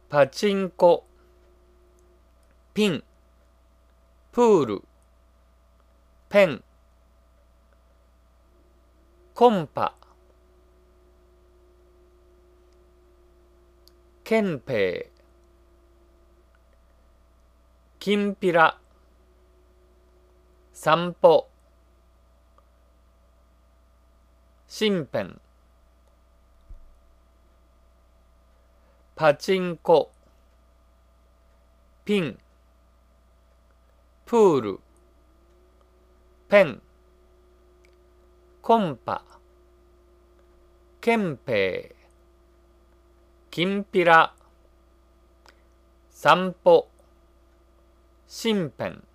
パチンコ、ピン、プール、ペン、コンパ、憲兵、きんぴら、散歩、身辺、パチンコ、ピン、プール、ペン、コンパ、憲兵、きんぴら、散歩、身辺。